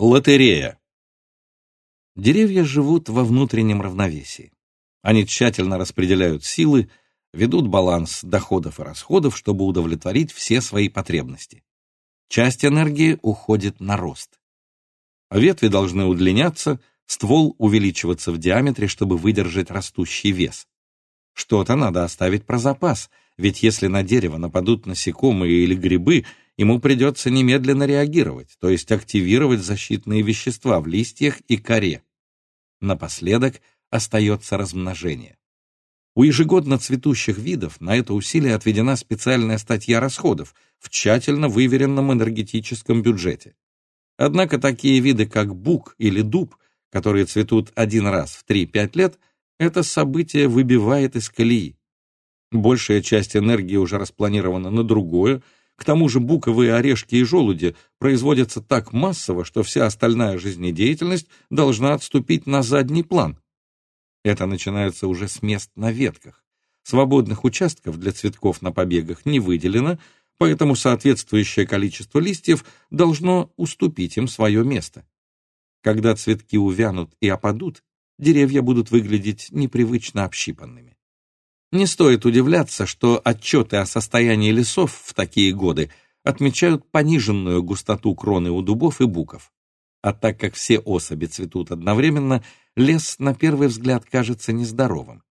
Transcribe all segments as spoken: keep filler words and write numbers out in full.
Лотерея. Деревья живут во внутреннем равновесии. Они тщательно распределяют силы, ведут баланс доходов и расходов, чтобы удовлетворить все свои потребности. Часть энергии уходит на рост. Ветви должны удлиняться, ствол увеличиваться в диаметре, чтобы выдержать растущий вес. Что-то надо оставить про запас, ведь если на дерево нападут насекомые или грибы, ему придется немедленно реагировать, то есть активировать защитные вещества в листьях и коре. Напоследок остается размножение. У ежегодно цветущих видов на это усилие отведена специальная статья расходов в тщательно выверенном энергетическом бюджете. Однако такие виды, как бук или дуб, которые цветут один раз в три-пять лет, это событие выбивает из колеи. Большая часть энергии уже распланирована на другое. К тому же буковые орешки и желуди производятся так массово, что вся остальная жизнедеятельность должна отступить на задний план. Это начинается уже с мест на ветках. Свободных участков для цветков на побегах не выделено, поэтому соответствующее количество листьев должно уступить им свое место. Когда цветки увянут и опадут, деревья будут выглядеть непривычно общипанными. Не стоит удивляться, что отчеты о состоянии лесов в такие годы отмечают пониженную густоту кроны у дубов и буков. А так как все особи цветут одновременно, лес на первый взгляд кажется нездоровым.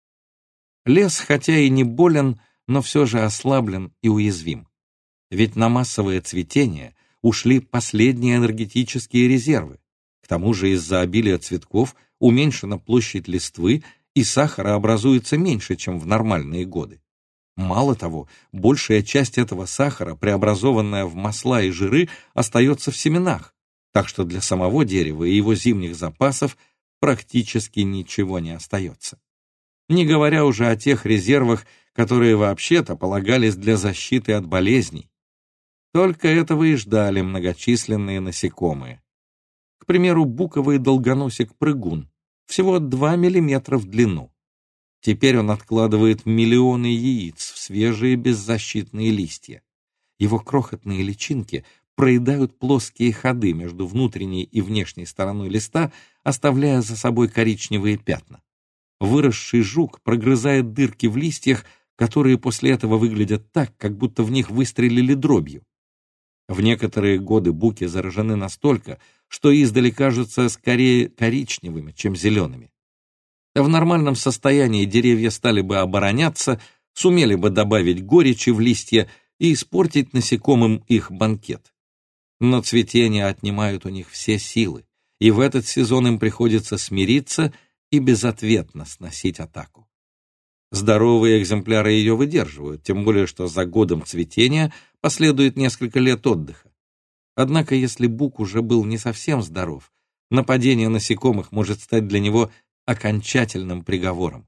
Лес, хотя и не болен, но все же ослаблен и уязвим. Ведь на массовое цветение ушли последние энергетические резервы. К тому же из-за обилия цветков уменьшена площадь листвы, и сахара образуется меньше, чем в нормальные годы. Мало того, большая часть этого сахара, преобразованная в масла и жиры, остается в семенах, так что для самого дерева и его зимних запасов практически ничего не остается. Не говоря уже о тех резервах, которые вообще-то полагались для защиты от болезней. Только этого и ждали многочисленные насекомые. К примеру, буковый долгоносик-прыгун, всего два миллиметра в длину. Теперь он откладывает миллионы яиц в свежие беззащитные листья. Его крохотные личинки проедают плоские ходы между внутренней и внешней стороной листа, оставляя за собой коричневые пятна. Выросший жук прогрызает дырки в листьях, которые после этого выглядят так, как будто в них выстрелили дробью. В некоторые годы буки заражены настолько, что издали кажутся скорее коричневыми, чем зелеными. В нормальном состоянии деревья стали бы обороняться, сумели бы добавить горечи в листья и испортить насекомым их банкет. Но цветения отнимают у них все силы, и в этот сезон им приходится смириться и безответно сносить атаку. Здоровые экземпляры ее выдерживают, тем более что за годом цветения последует несколько лет отдыха. Однако, если бук уже был не совсем здоров, нападение насекомых может стать для него окончательным приговором.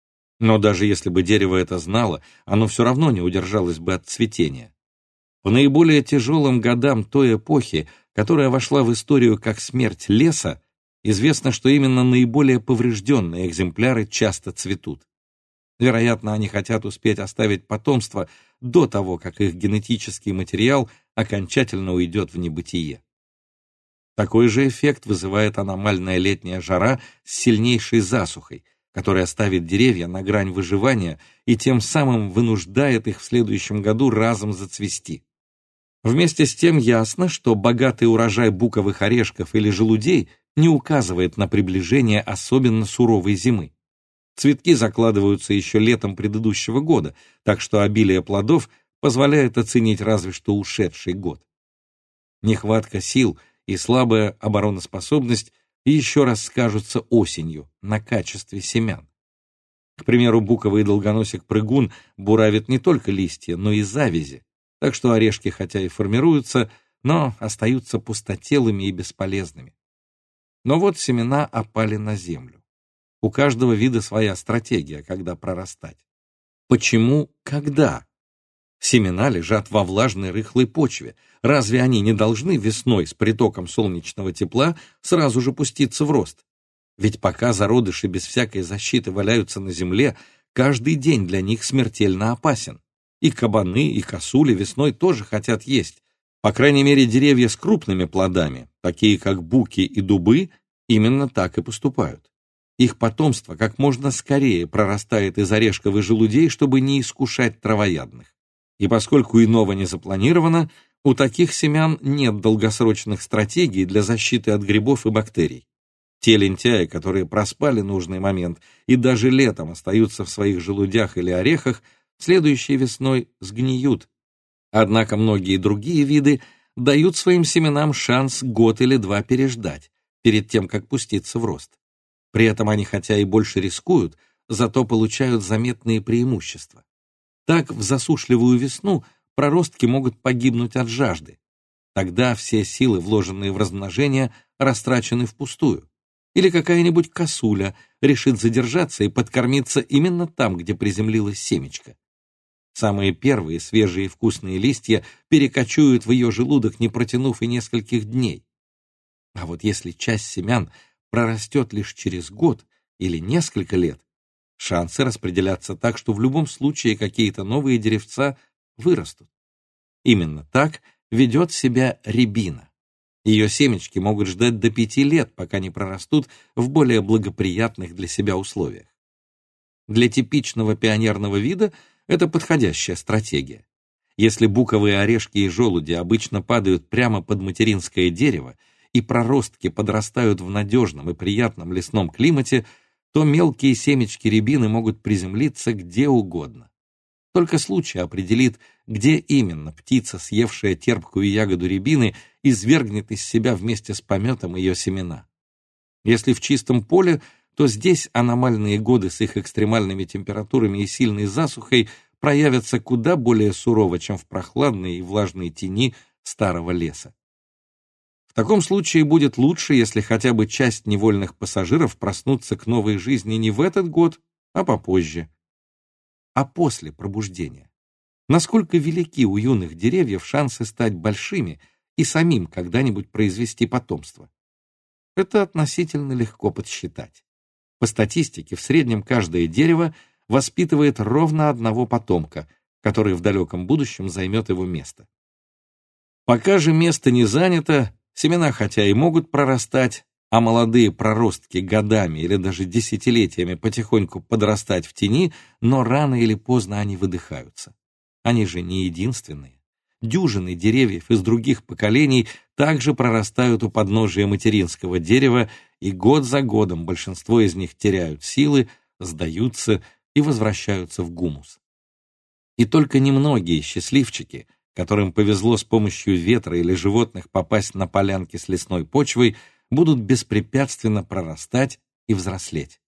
Но даже если бы дерево это знало, оно все равно не удержалось бы от цветения. В наиболее тяжелым годам той эпохи, которая вошла в историю как смерть леса, известно, что именно наиболее поврежденные экземпляры часто цветут. Вероятно, они хотят успеть оставить потомство до того, как их генетический материал окончательно уйдет в небытие. Такой же эффект вызывает аномальная летняя жара с сильнейшей засухой, которая ставит деревья на грань выживания и тем самым вынуждает их в следующем году разом зацвести. Вместе с тем ясно, что богатый урожай буковых орешков или желудей не указывает на приближение особенно суровой зимы. Цветки закладываются еще летом предыдущего года, так что обилие плодов позволяет оценить разве что ушедший год. Нехватка сил и слабая обороноспособность еще раз скажутся осенью на качестве семян. К примеру, буковый долгоносик-прыгун буравит не только листья, но и завязи, так что орешки хотя и формируются, но остаются пустотелыми и бесполезными. Но вот семена опали на землю. У каждого вида своя стратегия, когда прорастать. Почему когда? Семена лежат во влажной рыхлой почве. Разве они не должны весной с притоком солнечного тепла сразу же пуститься в рост? Ведь пока зародыши без всякой защиты валяются на земле, каждый день для них смертельно опасен. И кабаны, и косули весной тоже хотят есть. По крайней мере, деревья с крупными плодами, такие как буки и дубы, именно так и поступают. Их потомство как можно скорее прорастает из орешков и желудей, чтобы не искушать травоядных. И поскольку иного не запланировано, у таких семян нет долгосрочных стратегий для защиты от грибов и бактерий. Те лентяи, которые проспали нужный момент и даже летом остаются в своих желудях или орехах, следующей весной сгниют. Однако многие другие виды дают своим семенам шанс год или два переждать, перед тем, как пуститься в рост. При этом они хотя и больше рискуют, зато получают заметные преимущества. Так, в засушливую весну проростки могут погибнуть от жажды. Тогда все силы, вложенные в размножение, растрачены впустую. Или какая-нибудь косуля решит задержаться и подкормиться именно там, где приземлилась семечко. Самые первые свежие и вкусные листья перекочуют в ее желудок, не протянув и нескольких дней. А вот если часть семян прорастет лишь через год или несколько лет, шансы распределятся так, что в любом случае какие-то новые деревца вырастут. Именно так ведет себя рябина. Ее семечки могут ждать до пяти лет, пока не прорастут в более благоприятных для себя условиях. Для типичного пионерного вида это подходящая стратегия. Если буковые орешки и желуди обычно падают прямо под материнское дерево и проростки подрастают в надежном и приятном лесном климате, то мелкие семечки рябины могут приземлиться где угодно. Только случай определит, где именно птица, съевшая терпкую ягоду рябины, извергнет из себя вместе с пометом ее семена. Если в чистом поле, то здесь аномальные годы с их экстремальными температурами и сильной засухой проявятся куда более сурово, чем в прохладной и влажной тени старого леса. В таком случае будет лучше, если хотя бы часть невольных пассажиров проснутся к новой жизни не в этот год, а попозже. А после пробуждения? Насколько велики у юных деревьев шансы стать большими и самим когда-нибудь произвести потомство? Это относительно легко подсчитать. По статистике, в среднем каждое дерево воспитывает ровно одного потомка, который в далеком будущем займет его место. Пока же место не занято, семена хотя и могут прорастать, а молодые проростки годами или даже десятилетиями потихоньку подрастать в тени, но рано или поздно они выдыхаются. Они же не единственные. Дюжины деревьев из других поколений также прорастают у подножия материнского дерева, и год за годом большинство из них теряют силы, сдаются и возвращаются в гумус. И только немногие счастливчики, которым повезло с помощью ветра или животных попасть на полянки с лесной почвой, будут беспрепятственно прорастать и взрослеть.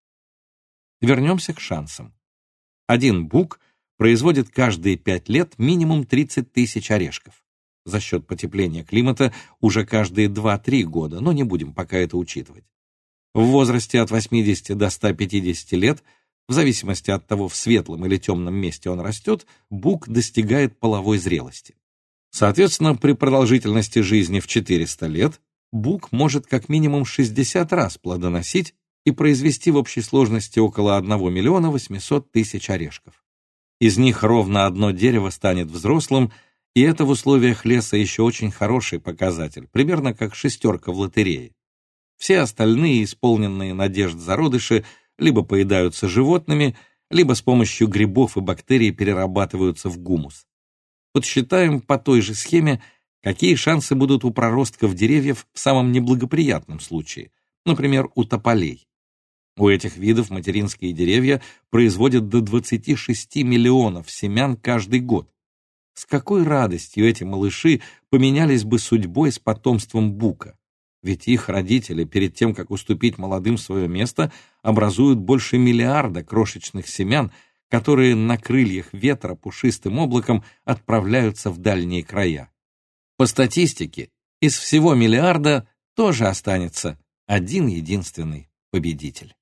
Вернемся к шансам. Один бук производит каждые пять лет минимум тридцать тысяч орешков. За счет потепления климата уже каждые два-три года, но не будем пока это учитывать. В возрасте от восьмидесяти до ста пятидесяти лет, в зависимости от того, в светлом или темном месте он растет, бук достигает половой зрелости. Соответственно, при продолжительности жизни в четыреста лет бук может как минимум шестьдесят раз плодоносить и произвести в общей сложности около одного миллиона восьмисот тысяч орешков. Из них ровно одно дерево станет взрослым, и это в условиях леса еще очень хороший показатель, примерно как шестерка в лотерее. Все остальные, исполненные надежд зародыши, либо поедаются животными, либо с помощью грибов и бактерий перерабатываются в гумус. Подсчитаем по той же схеме, какие шансы будут у проростков деревьев в самом неблагоприятном случае, например, у тополей. У этих видов материнские деревья производят до двадцати шести миллионов семян каждый год. С какой радостью эти малыши поменялись бы судьбой с потомством бука? Ведь их родители, перед тем, как уступить молодым свое место, образуют больше миллиарда крошечных семян, которые на крыльях ветра пушистым облаком отправляются в дальние края. По статистике, из всего миллиарда тоже останется один единственный победитель.